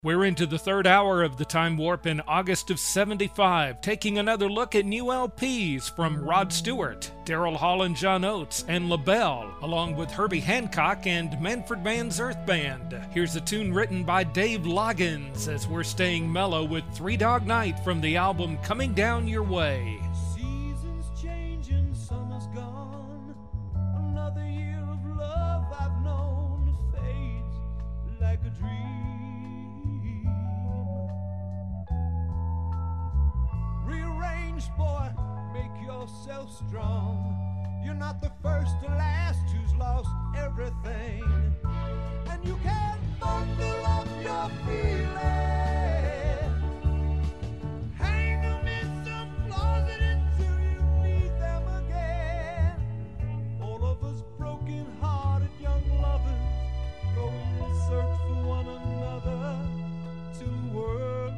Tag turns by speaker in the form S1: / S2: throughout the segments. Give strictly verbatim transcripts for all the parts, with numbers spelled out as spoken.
S1: We're into the third hour of the Time Warp in August of seventy-five, taking another look at new L Ps from Rod Stewart, Daryl Hall and John Oates, and LaBelle, along with Herbie Hancock and Manfred Mann's Earth Band. Here's a tune written by Dave Loggins as we're staying mellow with Three Dog Night from the album Coming Down Your Way.
S2: Seasons changing, summer's gone. Another year of love I've known fades like a dream. Rearrange, boy, make yourself strong. You're not the first or last who's lost everything. And you can't bundle up your feelings, hang them in some closet until you need them again. All of us broken-hearted young lovers go in search for one another to the world.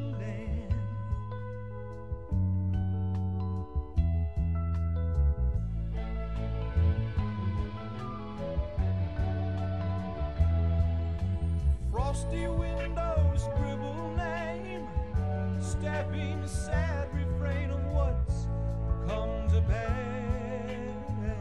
S2: Frosty windows scribble name, stepping sad refrain of what's come to pass.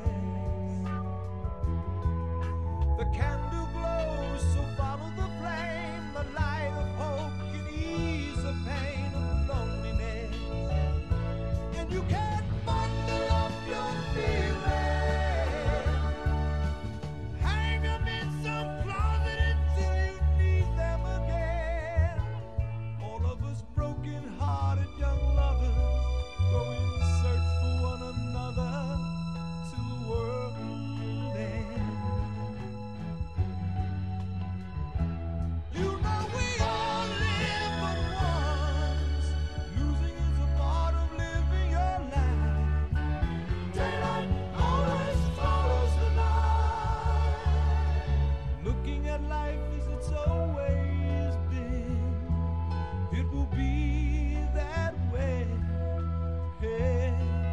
S2: The candle glows, so follow the flame. The light of hope can ease the pain of loneliness. And you can't bundle up your feelings, hang them in some closet until you need them again. All of us broken-hearted young lovers go in search for one another to the world end. You know we all live but once. Losing is a part of living your life. Daylight always follows the night. Looking at life as it's always been, it will be that way. Hey,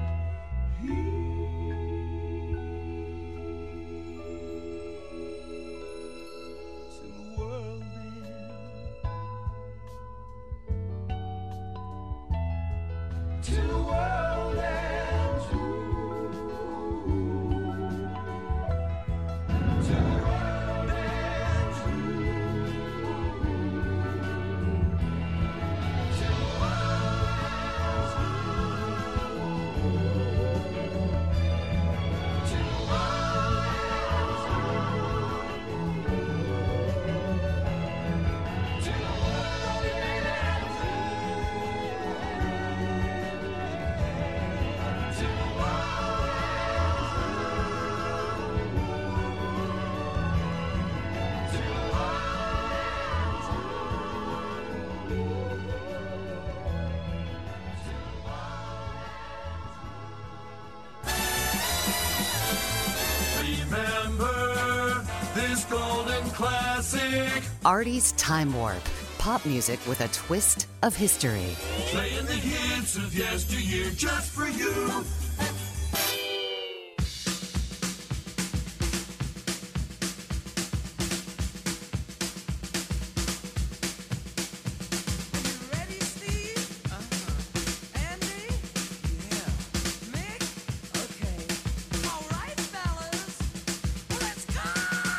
S2: till the world ends. Till the world ends. Ooh. Till the world ends. Ooh. Till the world ends. Till the world ends. Till the
S3: Remember this golden classic,
S4: Artie's Time Warp. Pop music with a twist of history.
S3: playing the hits of yesteryear just for you.
S2: Ready, Steve? Uh-huh. Andy? Yeah. Mick? Okay. All right, fellas. Let's go!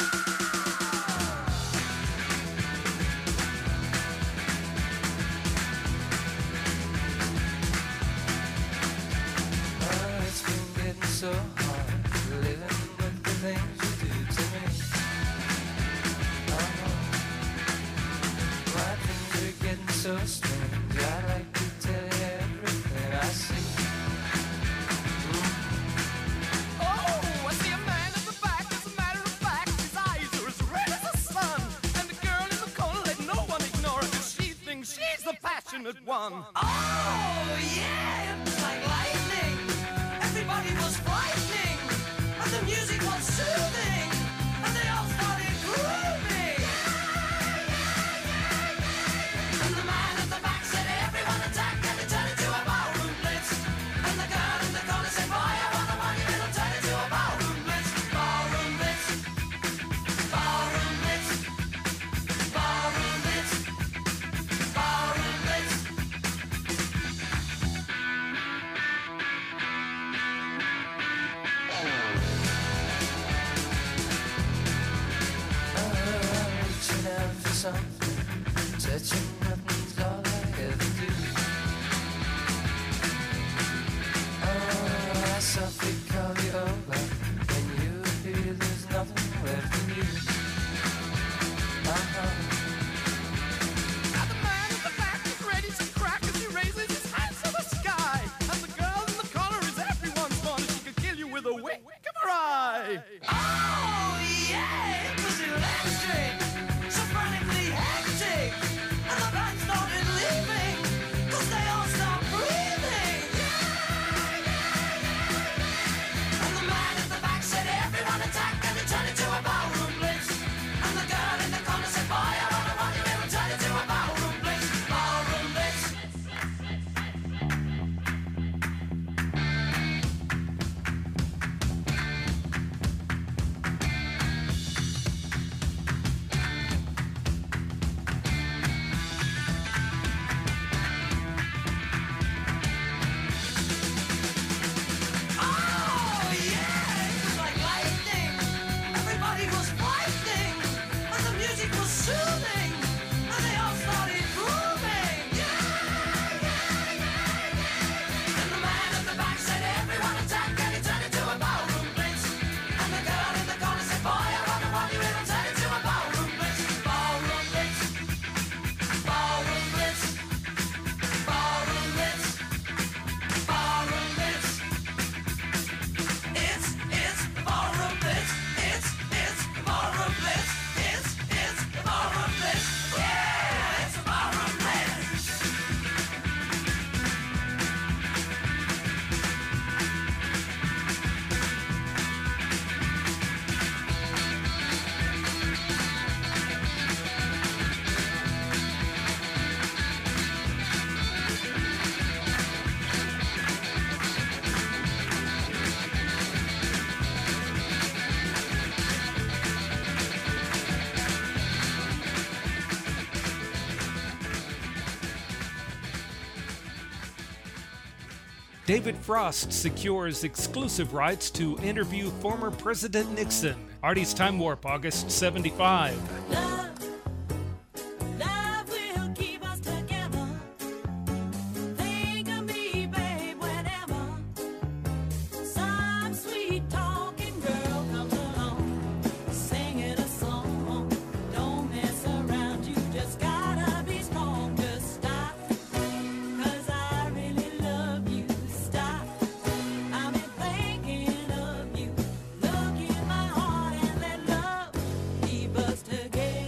S5: Oh, it's been getting so hard living with the things you do to me. Oh, my things are getting so strange. I'd like to tell you everything I see.
S2: Oh, I see a man at the back. As a matter of fact, his eyes are as red as the sun. And the girl in the corner, let no one ignore her, 'cause she thinks she's the passionate one. Oh, yeah, it was like lightning. Everybody was frightening, and the music was soothing, and they all started grooving. And the man at the back said, everyone attack, and it turned into a ballroom blitz. And the girl in the corner said, boy, I want the one, it'll turn into a ballroom blitz. Ballroom blitz, ballroom blitz, ballroom blitz.
S5: Searching nothing's all I ever do. Oh, I softly call you over. When you appear, there's nothing left in you. Uh-huh.
S2: Now the man in the back is ready to crack as he raises his hands to the sky. And the girl in the corner is everyone's fun. She could kill you with a wink of her eye.
S6: Oh, yeah, it was electric, so frantically hectic. And the band started leaving, 'cause they all stopped breathing. And the man at the back said, everyone attack, and it turned into a ballroom blitz. And the girl in the corner said, boy, I wonder what you will turn into a ballroom blitz. Ballroom blitz. Oh, yeah, it was like lightning. Everybody was fighting, and the music was soothing, and they all started grooving. Yeah, yeah, yeah, yeah. And the man at the back said, everyone attack, and he turned into a ballroom blitz. And the girl in the corner said, boy, I wonder what you will turn into a ballroom blitz. Ballroom blitz. Ballroom blitz. Ballroom blitz. Ballroom blitz. It's, it's the ballroom blitz. It's, it's the ballroom blitz. It's, it's the ballroom blitz. Yeah, it's the ballroom blitz.
S1: David Frost secures exclusive rights to interview former President Nixon. Artie's Time Warp, August seventy-five.
S7: Love, love will keep us together. Think of me, babe, whenever some sweet talking girl comes along, singing a song. Don't mess around, you just gotta be strong. Just stop, 'cause I really love you. Stop, I've been thinking of you. Look in my heart and let love keep us together.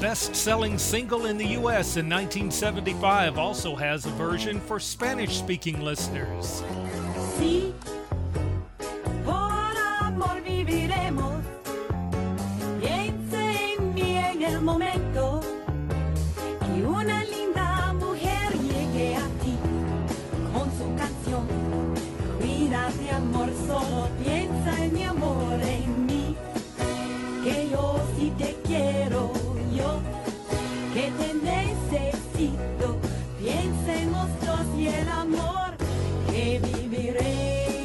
S1: best-selling single in the U S in nineteen seventy-five, also has a version for Spanish-speaking listeners.
S7: Sí, por amor viviremos. Piensa en mí en el momento que una linda mujer llegue a ti con su canción. Cuídate, amor, solo piensa en mi amor, en mí. Que yo sí te quiero, yo que te necesito. Piensa en nosotros y el amor que viviremos.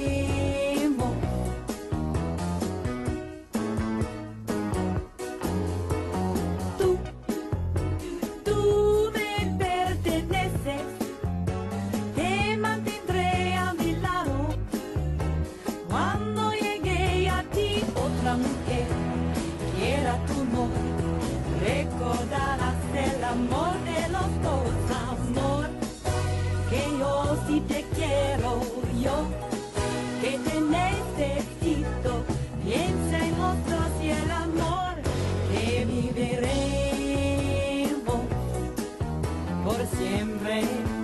S7: Tú, tú me perteneces, te mantendré a mi lado. Cuando llegue a ti otra mujer, quiera tu amor, recordarás el amor de los dos, amor. Que yo sí te quiero, yo que te necesito. Piensa en nosotros y el amor que viviremos por siempre.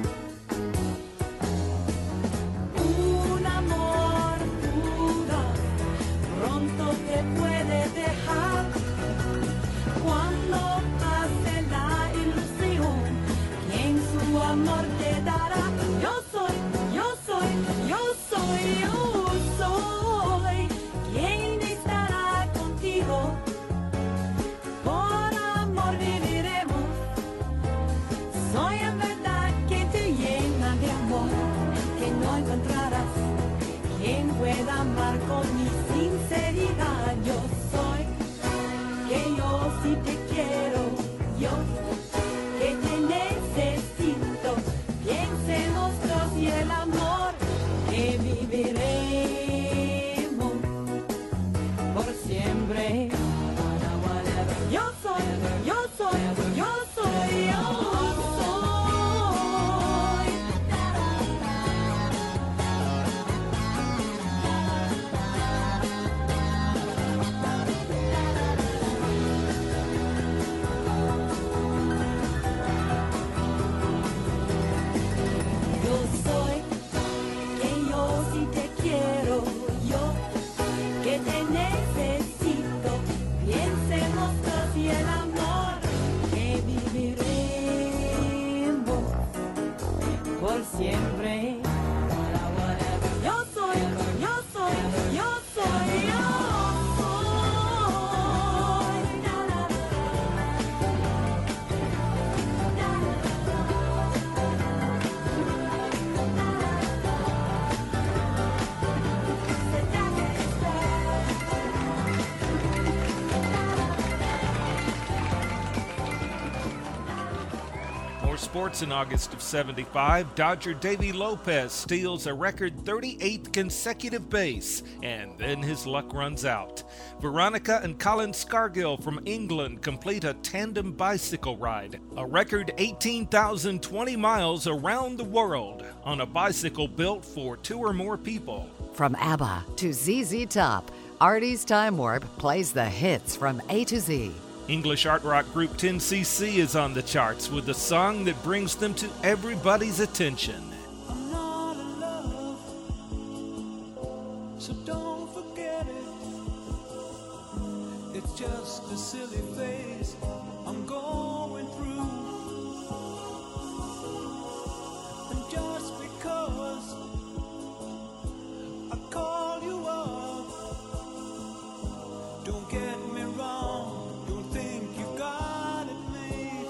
S7: Un amor puro pronto te puede dejar cuando pase la ilusión. Quien su amor te dará. Yo soy, yo soy, yo soy, yo soy quien estará contigo. Por amor viviremos. Soy en verdad que te llena de amor, que no encontrarás quien pueda amar con mi sinceridad. Yo soy, que yo sí te quiero, yo que te necesito. Piensa en nosotros y el amor que viviremos por siempre. Yo soy, yo soy, yo soy, yo soy. Yo soy, que yo sí te quiero, yo que te necesito. Piensa en nosotros y el amor que viviremos por siempre. Yo soy, yo soy, yo soy, yo soy.
S1: More sports in August of seventy-five. Dodger Davy Lopez steals a record thirty-eighth consecutive base, and then his luck runs out. Veronica and Colin Scargill from England complete a tandem bicycle ride, a record eighteen thousand twenty miles around the world on a bicycle built for two or more people.
S4: From ABBA to Z Z Top, Artie's Time Warp plays the hits from A to Z.
S1: English art rock group ten C C is on the charts with a song that brings them to everybody's attention.
S5: I'm not in love, so don't forget it. It's just a silly phase I'm going through. And just because I call you up, don't get me wrong. Think you got it made.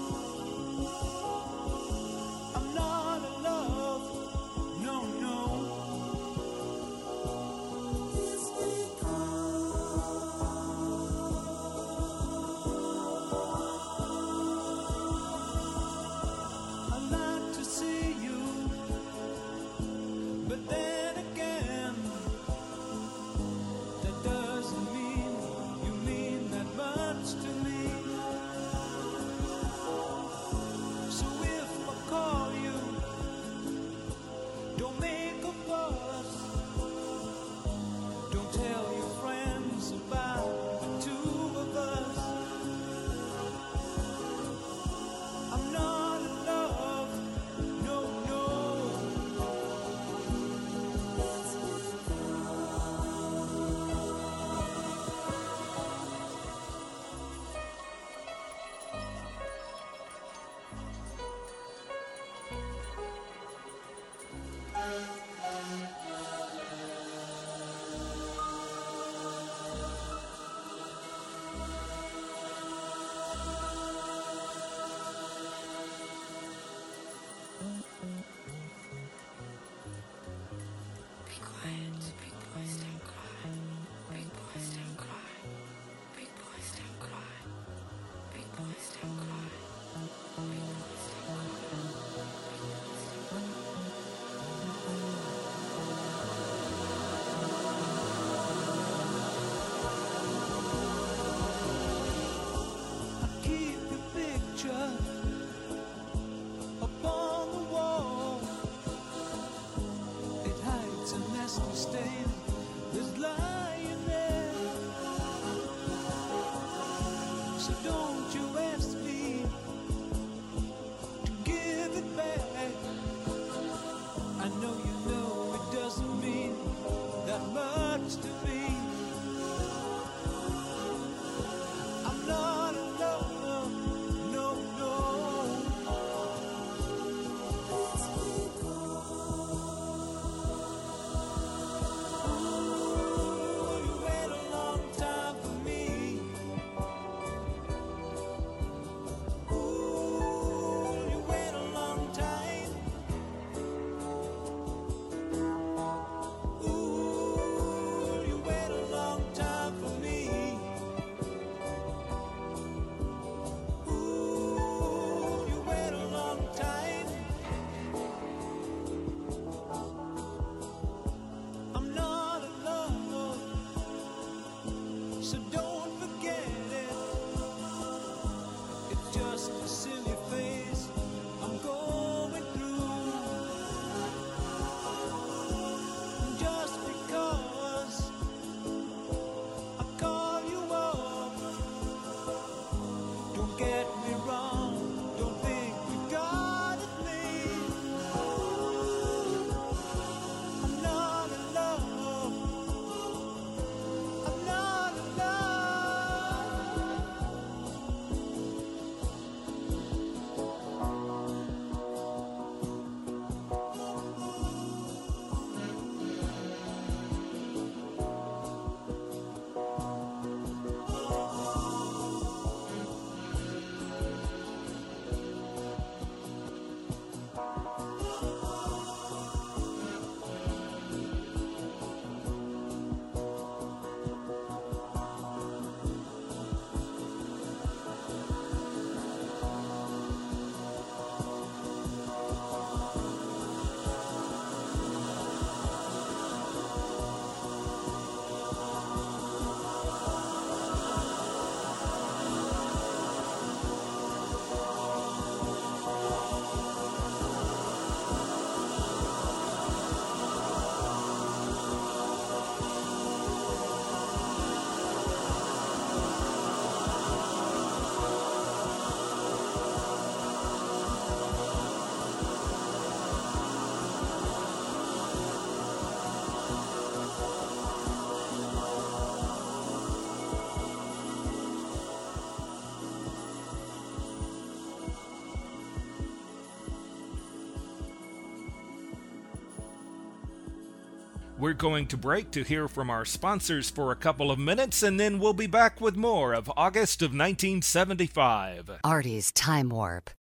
S5: I'm not in love, no, no. It's stain is lying there. So don't you ask me to give it back. I know you know it doesn't mean that much to me. I'm not alone, no, no. Ooh, you wait a long time for me. Ooh, you wait a long time. Ooh, you wait a long time for me. Ooh, you wait a long time. I'm not alone, so don't forget it. It's just a silly phase I'm going through. Just because I call you up, don't get me wrong, don't think you got at me. I'm not alone, I'm not alone.
S1: We're going to break to hear from our sponsors for a couple of minutes, and then we'll be back with more of August of nineteen seventy-five.
S4: Artie's Time Warp.